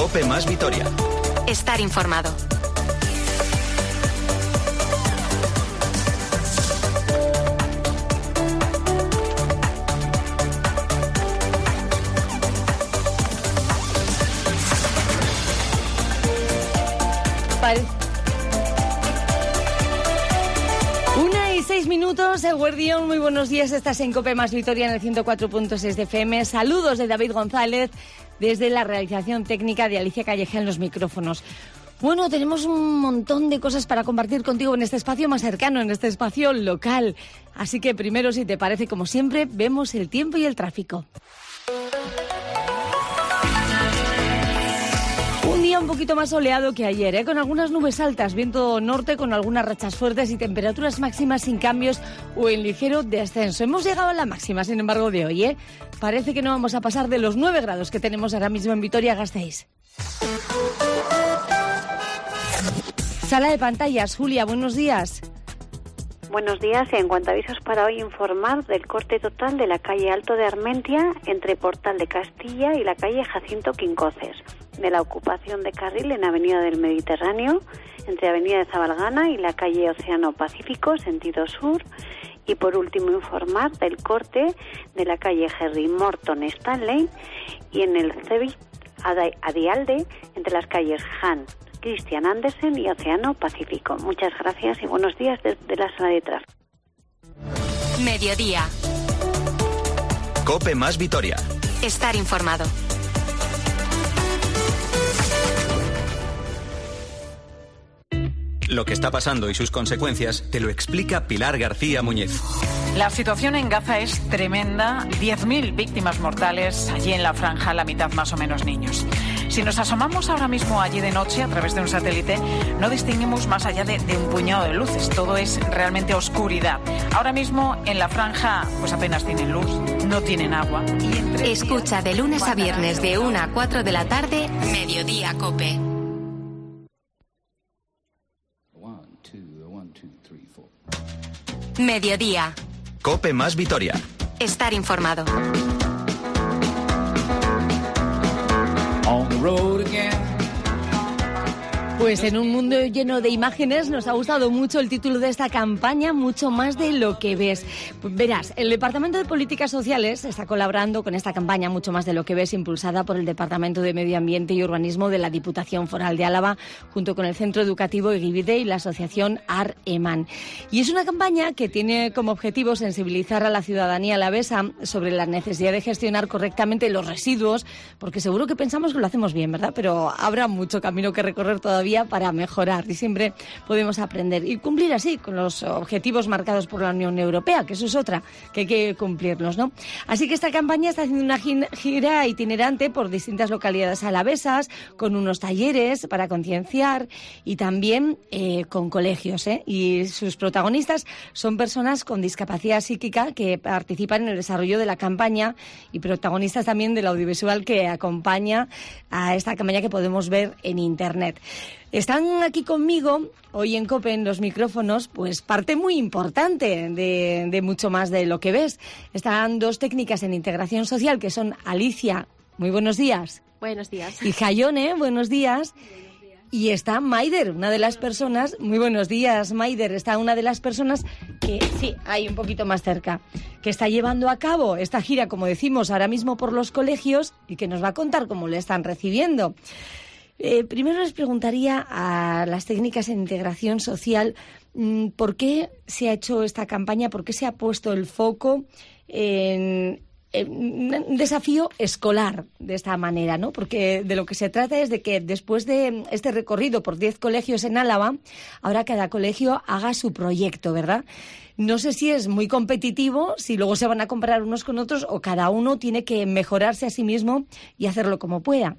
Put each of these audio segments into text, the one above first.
COPE más Vitoria. Estar informado. Una y 6 minutos, Eguardión, muy buenos días, estás en COPE más Vitoria en el 104.6 de FM. Saludos de David González desde la realización técnica de Alicia Calleja en los micrófonos. Bueno, tenemos un montón de cosas para compartir contigo en este espacio más cercano, en este espacio local. Así que primero, si te parece, como siempre, vemos el tiempo y el tráfico. Un día un poquito más soleado que ayer, con algunas nubes altas, viento norte con algunas rachas fuertes y temperaturas máximas sin cambios o en ligero descenso. Hemos llegado a la máxima, sin embargo, de hoy. Parece que no vamos a pasar de los 9 grados que tenemos ahora mismo en Vitoria-Gasteiz. Sala de pantallas, Julia, buenos días. Buenos días. En cuanto a avisos para hoy, informar del corte total de la calle Alto de Armentia entre Portal de Castilla y la calle Jacinto Quincoces, de la ocupación de carril en Avenida del Mediterráneo entre Avenida de Zabalgana y la calle Océano Pacífico, sentido sur. Y por último, informar del corte de la calle Henry Morton Stanley y en el Cebit Adialde entre las calles Han Christian Andersen y Océano Pacífico. Muchas gracias y buenos días desde la sala de tráfico. Mediodía. COPE más Vitoria. Estar informado. Lo que está pasando y sus consecuencias te lo explica Pilar García Muñez. La situación en Gaza es tremenda. 10.000 víctimas mortales, allí en la franja, la mitad más o menos niños. Si nos asomamos ahora mismo allí de noche a través de un satélite, no distinguimos más allá de un puñado de luces. Todo es realmente oscuridad. Ahora mismo en la franja pues apenas tienen luz, no tienen agua. Escucha de lunes a viernes de 1 a 4 de la tarde, Mediodía COPE. Mediodía. COPE más Vitoria. Estar informado. Pues en un mundo lleno de imágenes nos ha gustado mucho el título de esta campaña, mucho más de lo que ves. Verás, el Departamento de Políticas Sociales está colaborando con esta campaña, mucho más de lo que ves, impulsada por el Departamento de Medio Ambiente y Urbanismo de la Diputación Foral de Álava, junto con el Centro Educativo Egibide y la Asociación AR-EMAN. Y es una campaña que tiene como objetivo sensibilizar a la ciudadanía alavesa sobre la necesidad de gestionar correctamente los residuos, porque seguro que pensamos que lo hacemos bien, ¿verdad? Pero habrá mucho camino que recorrer todavía para mejorar y siempre podemos aprender y cumplir así con los objetivos marcados por la Unión Europea, que eso es otra, que hay que cumplirlos, ¿no? Así que esta campaña está haciendo una gira itinerante por distintas localidades alavesas, con unos talleres para concienciar y también con colegios, y sus protagonistas son personas con discapacidad psíquica que participan en el desarrollo de la campaña y protagonistas también del audiovisual que acompaña a esta campaña que podemos ver en Internet. Están aquí conmigo hoy en COPE, en los micrófonos, pues parte muy importante de mucho más de lo que ves. Están dos técnicas en integración social que son Alicia, muy buenos días. Buenos días. Y Jaione, buenos días. Y está Maider, una de las personas, muy buenos días Maider, está una de las personas que, sí, ahí un poquito más cerca, que está llevando a cabo esta gira, como decimos, ahora mismo por los colegios y que nos va a contar cómo le están recibiendo. Primero les preguntaría a las técnicas en integración social por qué se ha hecho esta campaña, por qué se ha puesto el foco en un desafío escolar de esta manera, ¿no? Porque de lo que se trata es de que después de este recorrido por 10 colegios en Álava, ahora cada colegio haga su proyecto, ¿verdad? No sé si es muy competitivo, si luego se van a comparar unos con otros o cada uno tiene que mejorarse a sí mismo y hacerlo como pueda.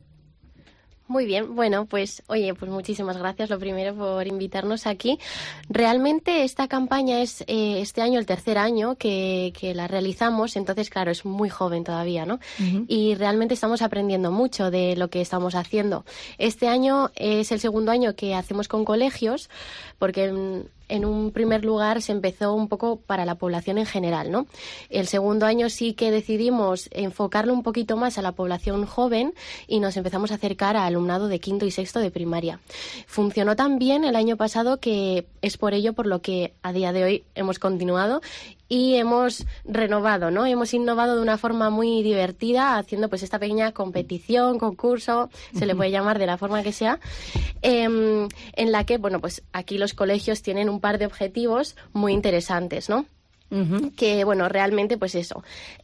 Muy bien, bueno, pues oye, pues muchísimas gracias lo primero por invitarnos aquí. Realmente esta campaña es este año el tercer año que la realizamos, entonces claro, es muy joven todavía, ¿no? Uh-huh. Y realmente estamos aprendiendo mucho de lo que estamos haciendo. Este año es el segundo año que hacemos con colegios, porque en un primer lugar se empezó un poco para la población en general, ¿no? El segundo año sí que decidimos enfocarlo un poquito más a la población joven y nos empezamos a acercar a alumnado de quinto y sexto de primaria. Funcionó tan bien el año pasado que es por ello por lo que a día de hoy hemos continuado y hemos renovado, ¿no? Hemos innovado de una forma muy divertida, haciendo pues esta pequeña competición, concurso, se le puede llamar de la forma que sea, en la que, bueno, pues aquí los colegios tienen un par de objetivos muy interesantes, ¿no? Que, bueno, realmente, pues eso.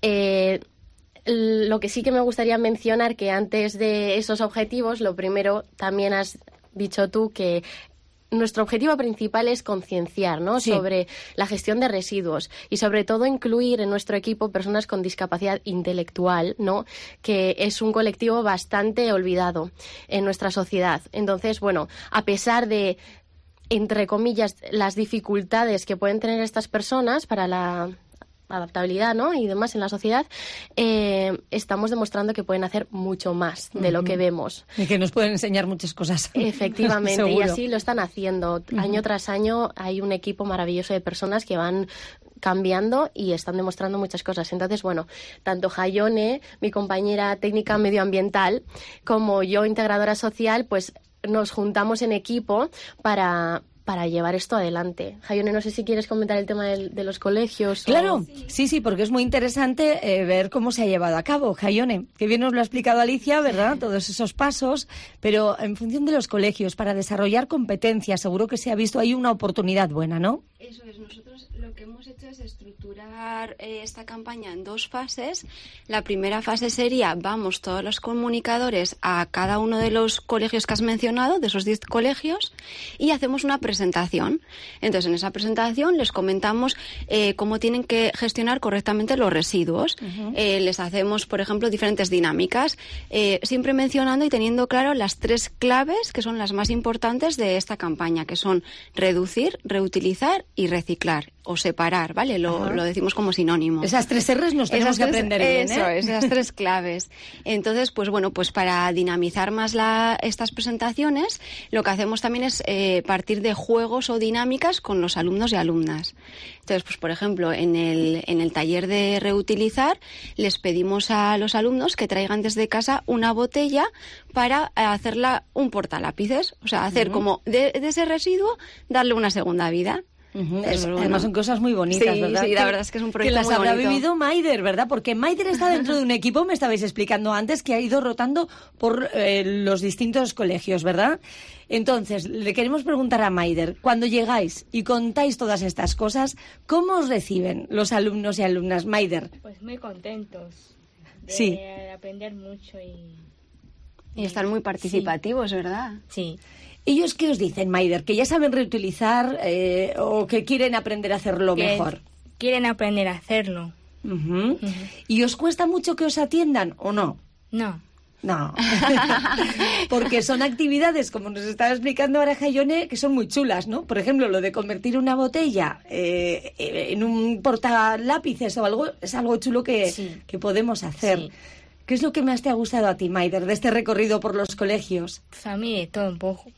Lo que sí que me gustaría mencionar que antes de esos objetivos, lo primero, también has dicho tú que nuestro objetivo principal es concienciar, ¿no? Sí. Sobre la gestión de residuos y sobre todo incluir en nuestro equipo personas con discapacidad intelectual, ¿no? Que es un colectivo bastante olvidado en nuestra sociedad. Entonces, bueno, a pesar de, entre comillas, las dificultades que pueden tener estas personas para la adaptabilidad, ¿no? Y demás en la sociedad, estamos demostrando que pueden hacer mucho más de lo que vemos. Y que nos pueden enseñar muchas cosas. Efectivamente, y así lo están haciendo. Año tras año hay un equipo maravilloso de personas que van cambiando y están demostrando muchas cosas. Entonces, bueno, tanto Jaione, mi compañera técnica medioambiental, como yo, integradora social, pues nos juntamos en equipo para llevar esto adelante. Jaione, no sé si quieres comentar el tema de los colegios. Claro, sí, porque es muy interesante ver cómo se ha llevado a cabo. Jaione, que bien nos lo ha explicado Alicia, ¿verdad? Todos esos pasos, pero en función de los colegios, para desarrollar competencias, seguro que se ha visto ahí una oportunidad buena, ¿no? Eso es, nosotros lo que hemos hecho es estructurar esta campaña en 2 fases. La primera fase sería, vamos todos los comunicadores a cada uno de los colegios que has mencionado, de esos 10 colegios, y hacemos una presentación. Entonces, en esa presentación les comentamos cómo tienen que gestionar correctamente los residuos. Les hacemos, por ejemplo, diferentes dinámicas, siempre mencionando y teniendo claro las 3 claves que son las más importantes de esta campaña, que son reducir, reutilizar y reciclar o separar, ¿vale? Lo decimos como sinónimo. Esas 3 R's nos tenemos que aprender bien, ¿eh? Eso, esas 3 claves. Entonces, pues bueno, pues para dinamizar más estas presentaciones, lo que hacemos también es partir de juegos o dinámicas con los alumnos y alumnas. Entonces, pues por ejemplo, en el taller de reutilizar, les pedimos a los alumnos que traigan desde casa una botella para hacerla un portalápices. O sea, hacer como de ese residuo, darle una segunda vida. Además son cosas muy bonitas, ¿verdad? Sí, la verdad es que es un proyecto muy bonito. Que las habrá vivido Maider, ¿verdad? Porque Maider está dentro de un equipo, me estabais explicando antes, que ha ido rotando por los distintos colegios, ¿verdad? Entonces, le queremos preguntar a Maider, cuando llegáis y contáis todas estas cosas, ¿cómo os reciben los alumnos y alumnas? Maider. Pues muy contentos de aprender mucho y estar muy participativos, sí. ¿Verdad? Sí. ¿Ellos qué os dicen, Maider? ¿Que ya saben reutilizar o que quieren aprender a hacerlo mejor? Quieren aprender a hacerlo. ¿Y os cuesta mucho que os atiendan o no? No. No, porque son actividades, como nos estaba explicando ahora Jaione, que son muy chulas, ¿no? Por ejemplo, lo de convertir una botella en un portalápices o algo, es algo chulo que podemos hacer. Sí. ¿Qué es lo que más te ha gustado a ti, Maider, de este recorrido por los colegios? Pues a mí de todo un poco.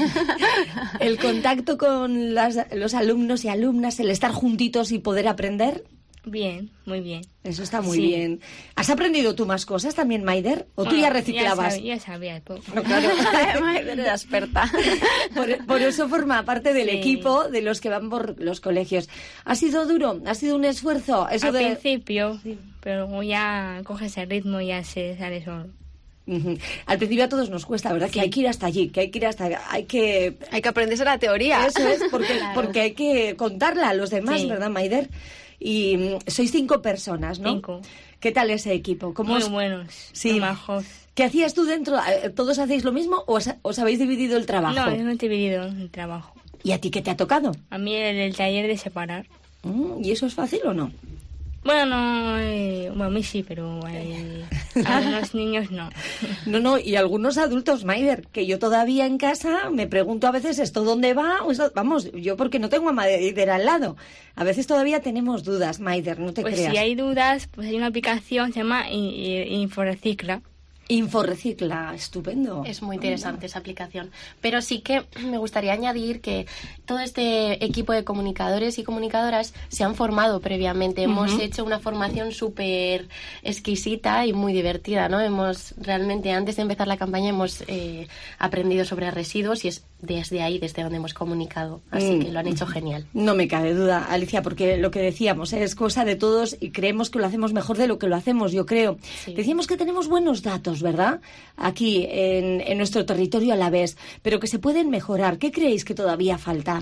¿El contacto con los alumnos y alumnas, el estar juntitos y poder aprender? Bien, muy bien. Eso está muy bien. ¿Has aprendido tú más cosas también, Maider? ¿O tú ya reciclabas? Ya sabía poco. No, claro. Maider era experta. Por eso forma parte del equipo de los que van por los colegios. ¿Ha sido duro? ¿Ha sido un esfuerzo? Al principio, pero luego ya coges el ritmo y ya se sale solo. Al principio a todos nos cuesta, ¿verdad? Sí. Que hay que ir hasta allí, que hay que ir hasta... Hay que aprenderse la teoría. Eso es, porque hay que contarla a los demás, ¿verdad, Maider? Y sois 5 personas, ¿no? 5. ¿Qué tal ese equipo? Muy buenos, muy majos. ¿Qué hacías tú dentro? ¿Todos hacéis lo mismo o os habéis dividido el trabajo? No, hemos dividido el trabajo. ¿Y a ti qué te ha tocado? A mí el taller de separar. ¿Y eso es fácil o no? Bueno, a mí sí, pero a algunos niños no. No, y algunos adultos, Maider, que yo todavía en casa me pregunto a veces esto dónde va, vamos, yo porque no tengo a Maider al lado. A veces todavía tenemos dudas, Maider, no te creas. Pues si hay dudas, pues hay una aplicación, se llama Inforecicla. Inforecicla, estupendo. Es muy interesante esa aplicación. Pero sí que me gustaría añadir que todo este equipo de comunicadores y comunicadoras se han formado previamente. Hemos hecho una formación súper exquisita y muy divertida, ¿no? Realmente, antes de empezar la campaña, hemos aprendido sobre residuos y es desde ahí, desde donde hemos comunicado. Así que lo han hecho genial. No me cabe duda, Alicia, porque lo que decíamos es cosa de todos y creemos que lo hacemos mejor de lo que lo hacemos, yo creo. Sí. Decíamos que tenemos buenos datos, ¿verdad? Aquí, en nuestro territorio alavés, pero que se pueden mejorar. ¿Qué creéis que todavía falta?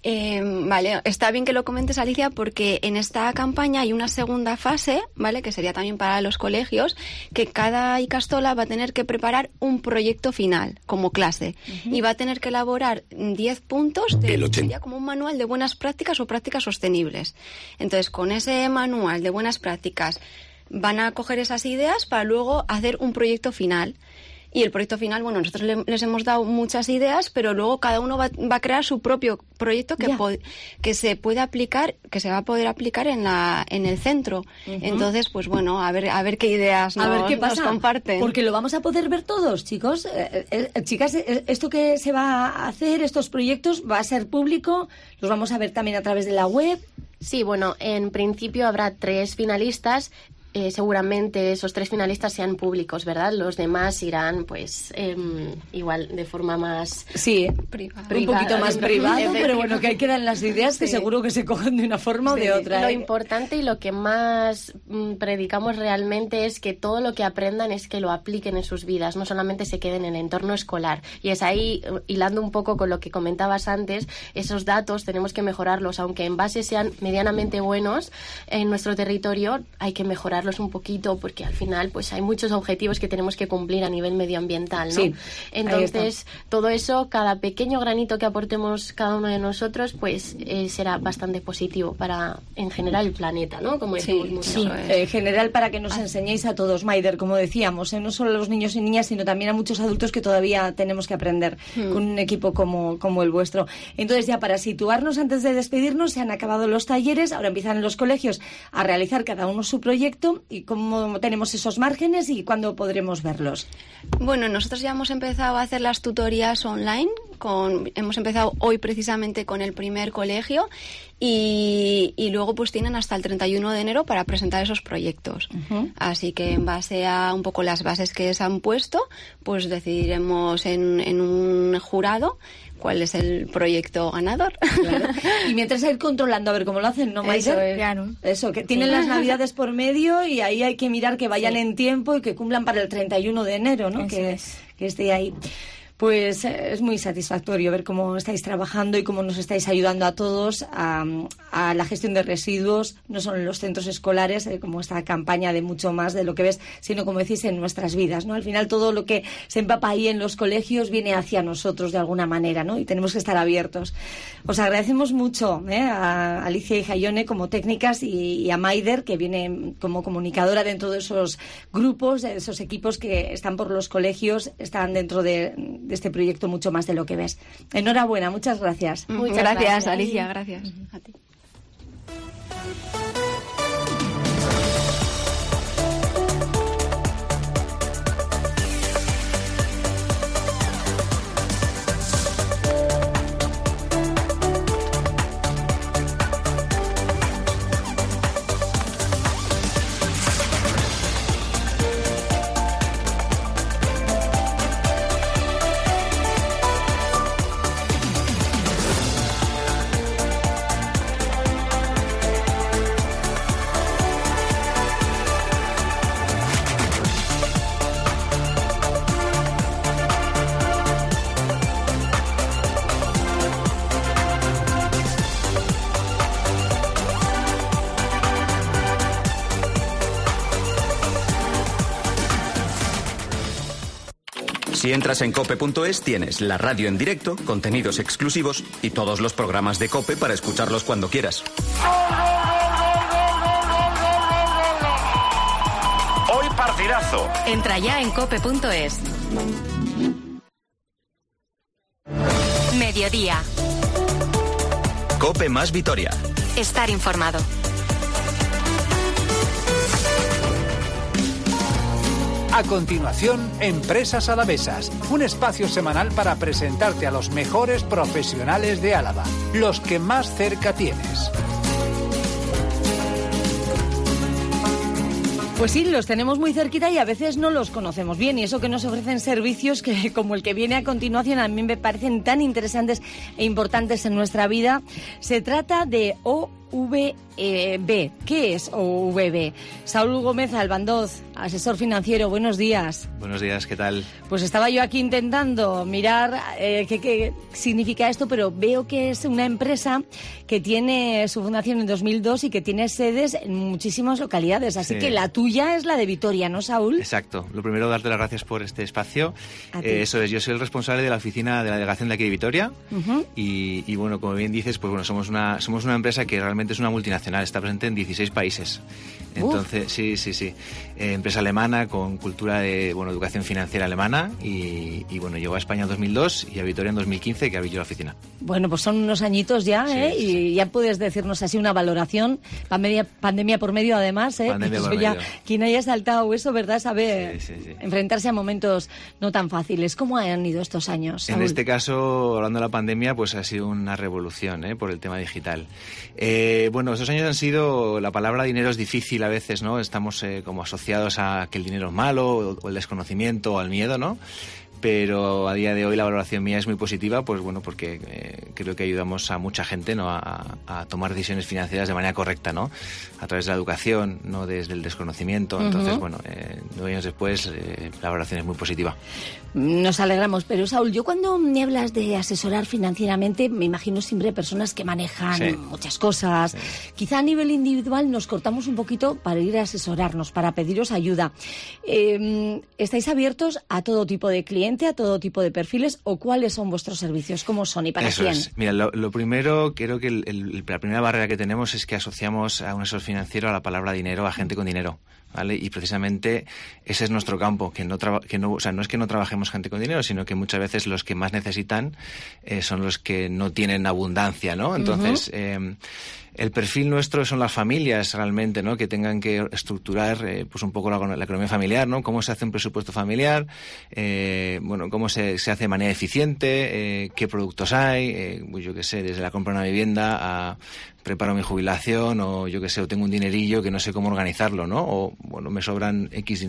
Vale, está bien que lo comentes, Alicia, porque en esta campaña hay una segunda fase, ¿vale? Que sería también para los colegios, que cada Ikastola va a tener que preparar un proyecto final como clase y va a tener que elaborar 10 puntos sería como un manual de buenas prácticas o prácticas sostenibles. Entonces, con ese manual de buenas prácticas van a coger esas ideas para luego hacer un proyecto final. Y el proyecto final, bueno, nosotros les hemos dado muchas ideas, pero luego cada uno va a crear su propio proyecto que se puede aplicar, que se va a poder aplicar en el centro. Entonces, pues bueno, a ver qué ideas nos comparten. Porque lo vamos a poder ver todos, chicos. Chicas, esto que se va a hacer, estos proyectos, va a ser público, los vamos a ver también a través de la web. Sí, bueno, en principio habrá 3 finalistas. Seguramente esos 3 finalistas sean públicos, ¿verdad? Los demás irán, pues, igual de forma más... Sí, privada, un poquito más privado, pero bueno, que ahí quedan las ideas que seguro que se cogen de una forma o de otra. Lo importante y lo que más predicamos realmente es que todo lo que aprendan es que lo apliquen en sus vidas, no solamente se queden en el entorno escolar. Y es ahí, hilando un poco con lo que comentabas antes, esos datos tenemos que mejorarlos, aunque en base sean medianamente buenos en nuestro territorio, hay que mejorarlos un poquito porque al final pues hay muchos objetivos que tenemos que cumplir a nivel medioambiental, ¿no? Sí, entonces todo eso, cada pequeño granito que aportemos cada uno de nosotros pues será bastante positivo para en general el planeta, ¿no? Como decimos mucho. En general para que nos enseñéis a todos, Maider, como decíamos, no solo a los niños y niñas sino también a muchos adultos que todavía tenemos que aprender con un equipo como el vuestro. Entonces ya para situarnos antes de despedirnos, se han acabado los talleres, ahora empiezan los colegios a realizar cada uno su proyecto. ¿Y cómo tenemos esos márgenes y cuándo podremos verlos? Bueno, nosotros ya hemos empezado a hacer las tutorías online. Hemos empezado hoy precisamente con el primer colegio y luego pues tienen hasta el 31 de enero para presentar esos proyectos. Así que en base a un poco las bases que se han puesto, pues decidiremos en un jurado cuál es el proyecto ganador. Claro. Y mientras ir controlando a ver cómo lo hacen, ¿no, Maider? Claro. Eso, que tienen las Navidades por medio y ahí hay que mirar que vayan en tiempo y que cumplan para el 31 de enero, ¿no? Que esté ahí. Pues es muy satisfactorio ver cómo estáis trabajando y cómo nos estáis ayudando a todos a la gestión de residuos, no solo en los centros escolares, como esta campaña de mucho más de lo que ves, sino como decís en nuestras vidas, ¿no? Al final todo lo que se empapa ahí en los colegios viene hacia nosotros de alguna manera, ¿no? Y tenemos que estar abiertos. Os agradecemos mucho a Alicia y Jaione como técnicas y a Maider, que viene como comunicadora dentro de esos grupos, de esos equipos que están por los colegios, están dentro de este proyecto mucho más de lo que ves. Enhorabuena, muchas gracias. Muchas gracias, Alicia, gracias. A ti. Si entras en cope.es tienes la radio en directo, contenidos exclusivos y todos los programas de COPE para escucharlos cuando quieras. Hoy partidazo. Entra ya en cope.es. Mediodía. COPE más Vitoria. Estar informado. A continuación, Empresas Alavesas, un espacio semanal para presentarte a los mejores profesionales de Álava, los que más cerca tienes. Pues sí, los tenemos muy cerquita y a veces no los conocemos bien, y eso que nos ofrecen servicios que, como el que viene a continuación, a mí me parecen tan interesantes e importantes en nuestra vida. Se trata de OVB. ¿Qué es OVB? Saúl Gómez Albandoz, asesor financiero, buenos días. Buenos días, ¿qué tal? Pues estaba yo aquí intentando mirar qué significa esto, pero veo que es una empresa que tiene su fundación en 2002 y que tiene sedes en muchísimas localidades, así que la tuya es la de Vitoria, ¿no, Saúl? Exacto. Lo primero, darte las gracias por este espacio. Eso es, yo soy el responsable de la oficina de la delegación de aquí de Vitoria. Y bueno, como bien dices, pues bueno, somos una empresa que realmente es una multinacional, está presente en 16 países. Entonces, sí. Empresa alemana con cultura de educación financiera alemana y bueno, llegó a España en 2002 y a Vitoria en 2015, que abrí yo la oficina. Bueno, pues son unos añitos ya, y ya puedes decirnos así una valoración, pandemia por medio además, Pandemia por ya, medio. quien haya saltado eso, ¿verdad? Sabe enfrentarse a momentos no tan fáciles. ¿Cómo han ido estos años, Saúl? En este caso, hablando de la pandemia, pues ha sido una revolución por el tema digital. Bueno, estos años han sido, la palabra dinero es difícil a veces, ¿no? Estamos como asociados a que el dinero es malo, o el desconocimiento, o al miedo, ¿no? Pero a día de hoy la valoración mía es muy positiva, pues bueno, porque creo que ayudamos a mucha gente, ¿no? a tomar decisiones financieras de manera correcta, ¿no? A través de la educación, no desde el desconocimiento. Entonces, bueno, 9 años después la valoración es muy positiva. Nos alegramos, pero Saúl, yo cuando me hablas de asesorar financieramente, me imagino siempre personas que manejan muchas cosas. Quizá a nivel individual nos cortamos un poquito para ir a asesorarnos, para pediros ayuda. ¿Estáis abiertos a todo tipo de clientes, a todo tipo de perfiles, o cuáles son vuestros servicios? ¿Cómo son y para quién? Mira, lo primero, creo que la primera barrera que tenemos es que asociamos a un asesor financiero a la palabra dinero, a gente con dinero, ¿vale? Y precisamente ese es nuestro campo, o sea, no es que no trabajemos gente con dinero, sino que muchas veces los que más necesitan son los que no tienen abundancia, ¿no? Entonces, el perfil nuestro son las familias realmente, ¿no? Que tengan que estructurar pues un poco la economía familiar, ¿no? Cómo se hace un presupuesto familiar, bueno, cómo se hace de manera eficiente, qué productos hay, pues yo qué sé, desde la compra de una vivienda a preparo mi jubilación, o yo qué sé, o tengo un dinerillo que no sé cómo organizarlo, ¿no? O bueno, me sobran X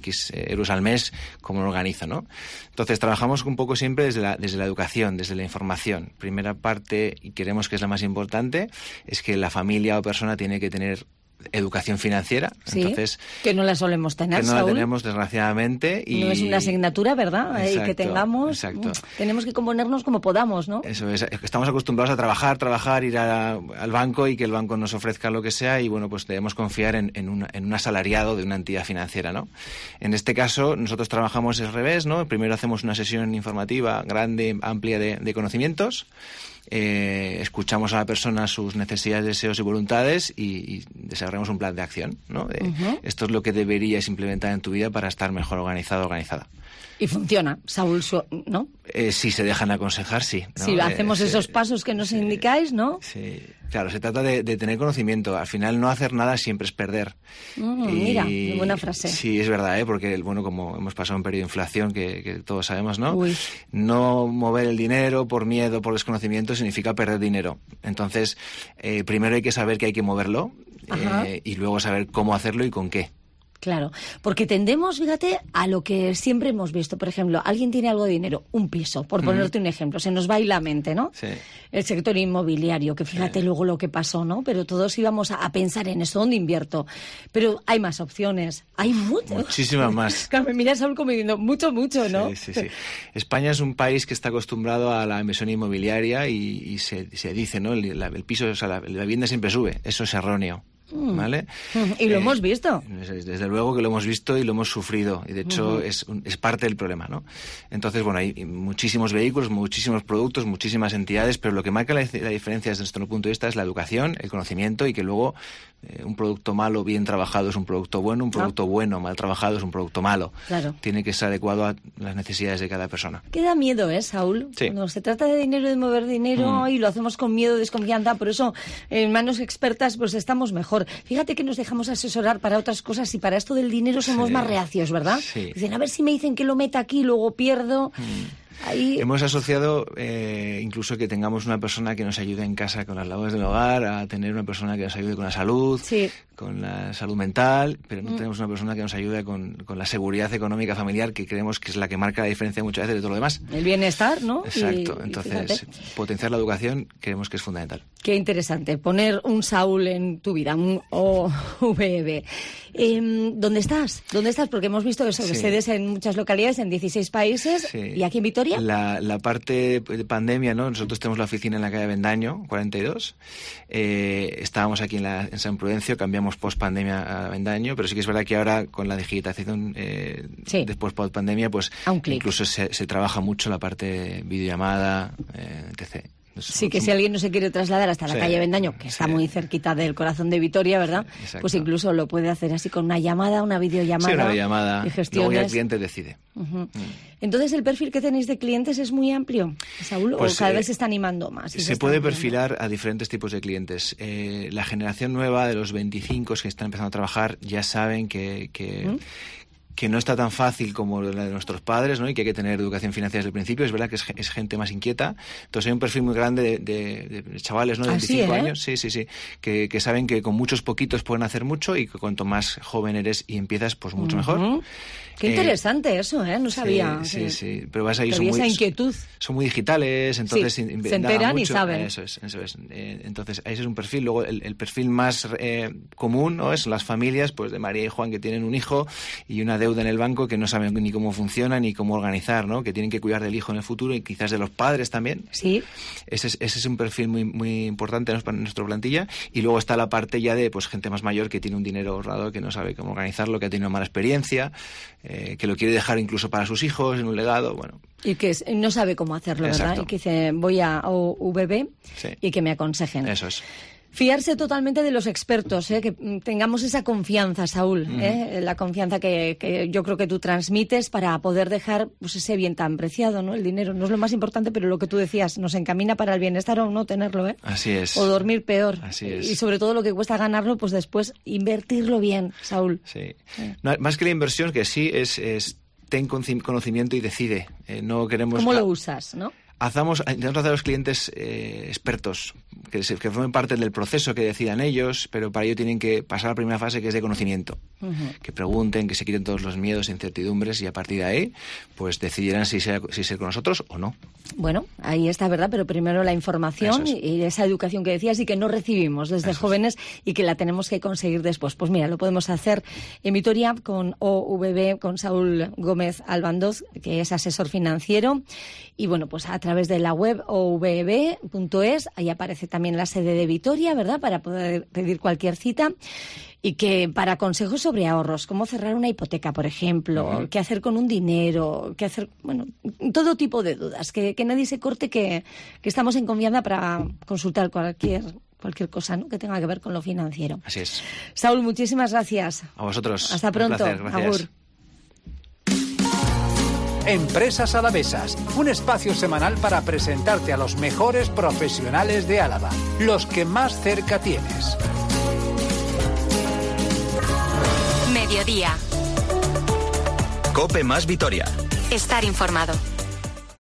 euros al mes, ¿cómo lo organizo, no? Entonces trabajamos un poco siempre desde la educación, desde la información. Primera parte, y creemos que es la más importante, es que la familia o persona tiene que tener educación financiera. Sí, entonces, que no la solemos tener, que no Saúl. la tenemos, desgraciadamente. Y no es una asignatura, ¿verdad? Exacto, y que tengamos, tenemos que componernos como podamos, ¿no? Eso es, estamos acostumbrados a trabajar, ir al banco y que el banco nos ofrezca lo que sea, y bueno, pues debemos confiar en un asalariado de una entidad financiera, ¿no? En este caso, nosotros trabajamos al revés, ¿no? Primero hacemos una sesión informativa grande, amplia de conocimientos. Escuchamos a la persona sus necesidades, deseos y voluntades y desarrollamos un plan de acción, ¿no? Esto es lo que deberías implementar en tu vida para estar mejor organizado o organizada. Y funciona, Saúl, ¿no? Si se dejan aconsejar, sí, ¿no? Si hacemos esos pasos que nos indicáis, ¿no? Sí, claro, se trata de tener conocimiento. Al final, no hacer nada siempre es perder. Mira, qué buena frase. Sí, es verdad, porque bueno, como hemos pasado un periodo de inflación que todos sabemos, ¿no? Uy. No mover el dinero por miedo, por desconocimiento, significa perder dinero. Entonces, primero hay que saber que hay que moverlo y luego saber cómo hacerlo y con qué. Claro, porque tendemos, fíjate, a lo que siempre hemos visto. Por ejemplo, alguien tiene algo de dinero, un piso, por ponerte un ejemplo, se nos va ahí la mente, ¿no? Sí. El sector inmobiliario, que fíjate luego lo que pasó, ¿no? Pero todos íbamos a pensar en eso, ¿dónde invierto? Pero hay más opciones, hay muchísimas más. Claro, me mira Saúl como diciendo, mucho, ¿no? Sí. España es un país que está acostumbrado a la inversión inmobiliaria y se dice, ¿no? El piso, o sea, la vivienda siempre sube, eso es erróneo. ¿Vale? Y lo hemos visto. Desde luego que lo hemos visto y lo hemos sufrido, y de hecho es parte del problema, ¿no? Entonces, bueno, hay muchísimos vehículos, muchísimos productos, muchísimas entidades, pero lo que marca la diferencia desde nuestro punto de vista es la educación, el conocimiento, y que luego un producto malo bien trabajado es un producto bueno, un producto bueno mal trabajado es un producto malo. Claro. Tiene que ser adecuado a las necesidades de cada persona. ¿Qué da miedo, Saúl? Sí. Cuando se trata de dinero, de mover dinero, y lo hacemos con miedo, desconfianza, por eso en manos expertas pues estamos mejor. mejor. Fíjate que nos dejamos asesorar para otras cosas y para esto del dinero somos más reacios, ¿verdad? Sí. Dicen, a ver si me dicen que lo meta aquí, luego pierdo. Ahí... Hemos asociado incluso que tengamos una persona que nos ayude en casa con las labores del hogar, a tener una persona que nos ayude con la salud, con la salud mental, pero no tenemos una persona que nos ayude con la seguridad económica familiar, que creemos que es la que marca la diferencia muchas veces de todo lo demás. El bienestar, ¿no? Exacto. Entonces, potenciar la educación creemos que es fundamental. Qué interesante. Poner un Saúl en tu vida, un OVB. ¿Dónde estás? ¿Dónde estás? Porque hemos visto eso, sedes en muchas localidades, en 16 países, y aquí en Vitoria. La parte de pandemia, ¿no? Nosotros tenemos la oficina en la calle Avendaño, 42. Estábamos aquí en San Prudencio, cambiamos post-pandemia a Avendaño, pero sí que es verdad que ahora con la digitalización después post-pandemia, pues incluso se trabaja mucho la parte videollamada, etc. Sí, que si alguien no se quiere trasladar hasta la calle Avendaño, que está muy cerquita del corazón de Vitoria, ¿verdad? Exacto. Pues incluso lo puede hacer así con una llamada, una videollamada. Sí, una videollamada. Y gestiones. Luego ya el cliente decide. Entonces, ¿el perfil que tenéis de clientes es muy amplio, Saúl? Pues, ¿O cada vez se está animando más? Se puede perfilar a diferentes tipos de clientes. La generación nueva de los 25 que están empezando a trabajar ya saben que no está tan fácil como la de nuestros padres, ¿no? Y que hay que tener educación financiera desde el principio. Es verdad que es gente más inquieta. Entonces hay un perfil muy grande de chavales, ¿no? De 25 años. Sí. Que saben que con muchos poquitos pueden hacer mucho y que cuanto más joven eres y empiezas, pues mucho mejor. Qué interesante eso, ¿eh? No sabía. Sí. Pero vas ahí, esa inquietud. Son muy digitales, entonces se enteran mucho, y saben. Eso es. Entonces, ese es un perfil. Luego, el perfil más común, ¿no? Es las familias, pues de María y Juan, que tienen un hijo y una deuda en el banco que no saben ni cómo funciona ni cómo organizar, ¿no? Que tienen que cuidar del hijo en el futuro y quizás de los padres también. Sí. Ese es un perfil muy, muy importante en nuestra plantilla. Y luego está la parte ya de pues gente más mayor que tiene un dinero ahorrado, que no sabe cómo organizarlo, que ha tenido mala experiencia, que lo quiere dejar incluso para sus hijos en un legado, bueno. Y que no sabe cómo hacerlo, ¿verdad? Y que dice, voy a OVB y que me aconsejen. Eso es. Fiarse totalmente de los expertos, que tengamos esa confianza, Saúl, la confianza que yo creo que tú transmites para poder dejar pues ese bien tan preciado, ¿no? El dinero no es lo más importante, pero lo que tú decías, nos encamina para el bienestar o no tenerlo, ¿eh? Así es. O dormir peor. Así es. Y sobre todo lo que cuesta ganarlo, pues después invertirlo bien, Saúl. Sí. No, más que la inversión, que sí es ten conocimiento y decide. No queremos... ¿Cómo lo usas, no? Intentamos hacer a los clientes expertos, que formen parte del proceso, que decidan ellos, pero para ello tienen que pasar a la primera fase, que es de conocimiento. Que pregunten, que se quiten todos los miedos e incertidumbres y a partir de ahí pues decidirán si ser con nosotros o no. Bueno, ahí está, ¿verdad? Pero primero la información y esa educación que decías y que no recibimos desde jóvenes y que la tenemos que conseguir después. Pues mira, lo podemos hacer en Vitoria con OVB, con Saúl Gómez Albandoz, que es asesor financiero. Y bueno, pues a través de la web ovb.es, ahí aparece también la sede de Vitoria, ¿verdad? Para poder pedir cualquier cita. Y que para consejos sobre ahorros, cómo cerrar una hipoteca, por ejemplo, qué hacer con un dinero, qué hacer, bueno, todo tipo de dudas, que nadie se corte, que estamos en confianza para consultar cualquier cosa, ¿no? Que tenga que ver con lo financiero. Así es. Saúl, muchísimas gracias. A vosotros. Hasta pronto. Un placer, gracias. Agur. Empresas Alavesas, un espacio semanal para presentarte a los mejores profesionales de Álava, los que más cerca tienes. Mediodía. COPE más Vitoria. Estar informado.